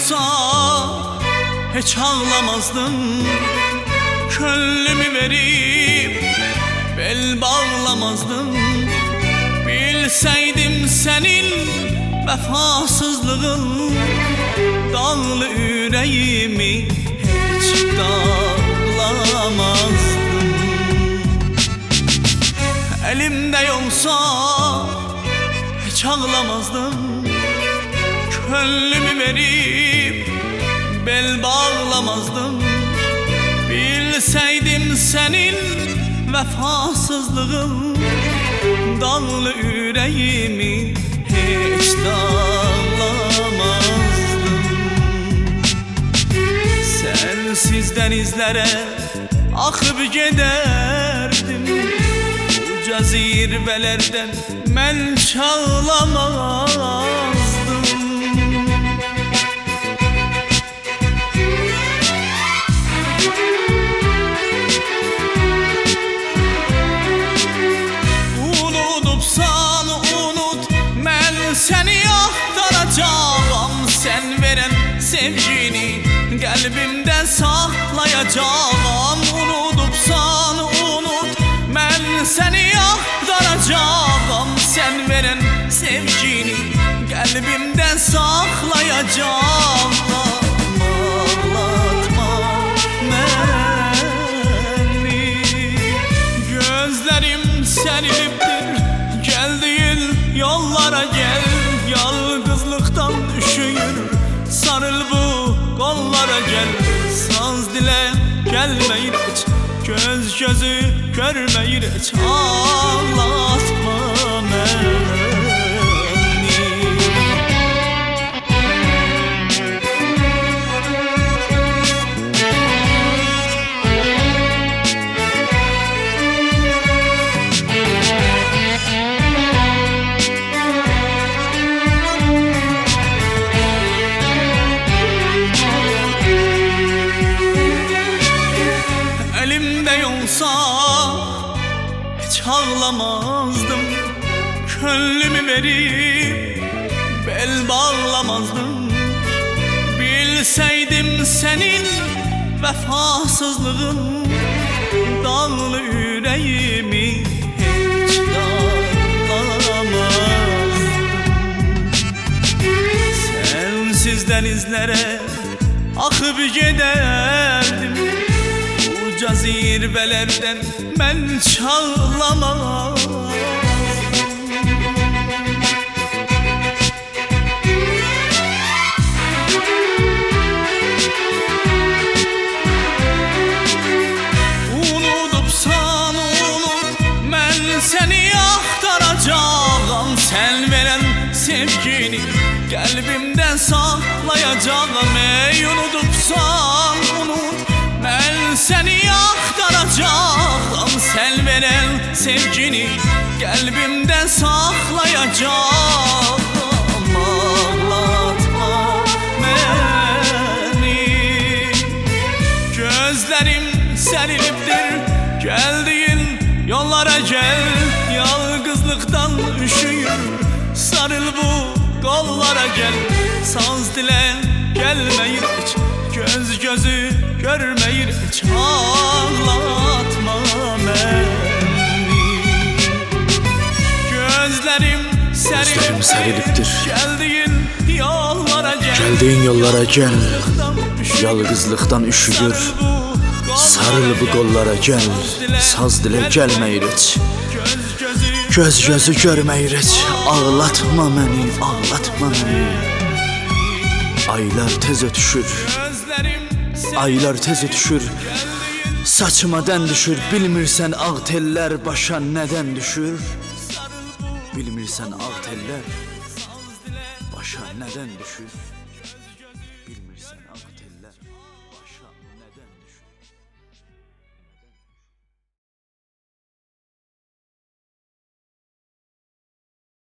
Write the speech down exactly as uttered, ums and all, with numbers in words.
olsa hiç ağlamazdım. Könlümü verip bel bağlamazdım. Bilseydim senin vefasızlığın, dağlı yüreğimi hiç dağlamazdım. Elimde olsa hiç ağlamazdım. Könlümü verip bel bağlamazdım. Bilseydim senin vefasızlığın, dağlı yüreğimi hiç dağlamazdım. Sensiz denizlere akıp giderdim. Uca zirvelerden men çağlamazdım. Unutupsan unut, men seni aktaracağım. Sen veren sevgini kalbimde saklayacağım. Unutupsan unut, men seni aktaracağım. Sen veren sevgini kalbimde saklayacağım. Ağlatma beni, gözlerim seriliptir. Geldiğin yollara gel, yalnızlıktan üşüyür. Sarıl bu kollara gel, saz dile gelmeyir hiç, göz gözü görmeyir hiç. Ağlatma beni. Olsa hiç ağlamazdım. Könlümü verip bel bağlamazdım. Bilseydim senin vefasızlığın, dağlı yüreğimi hiç dağlamazdım. Sensiz denizlere akıp giderdim. Uca zirvelerden men çağlamazdım. Unutupsan unut, men seni aktaracağım. Sen veren sevgini kalbimden saklayacağım. Ey unutupsan unut, ben seni aktaracağım. Sen veren sevgini kalbimden saklayacağım. Ağlatma beni, gözlerim seriliptir. Geldiğin yollara gel, yalnızlıktan üşüyür. Sarıl bu kollara gel, saz dile gelmeyir hiç, göz gözü görmeyir hiç. Ağlatma beni, gözlerim Gözlerim seriliptir. Geldiğin yollara gel, Geldiğin yollara gel, yalnızlıktan üşüyür. Sarıl bu kollara gel, saz dile gelmeyir hiç, göz gözü görmeyir hiç. Ağlatma beni, ağlatma beni. Aylar tez ötüşür, aylar tez ötüşür. Saçıma dən düşür, bilmirsən ağ teller başa nədən düşür. Bilmirsən ağ teller başa nədən düşür.